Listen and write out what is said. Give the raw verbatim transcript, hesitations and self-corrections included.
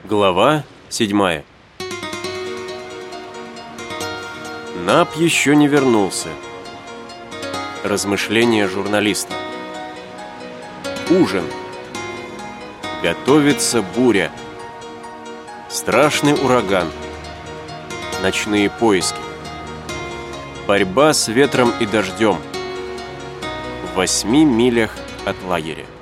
Глава седьмая. Нап еще не вернулся. Размышления журналиста. Ужин. Готовится буря. Страшный ураган. Ночные поиски. Борьба с ветром и дождем. В восьми милях от лагеря.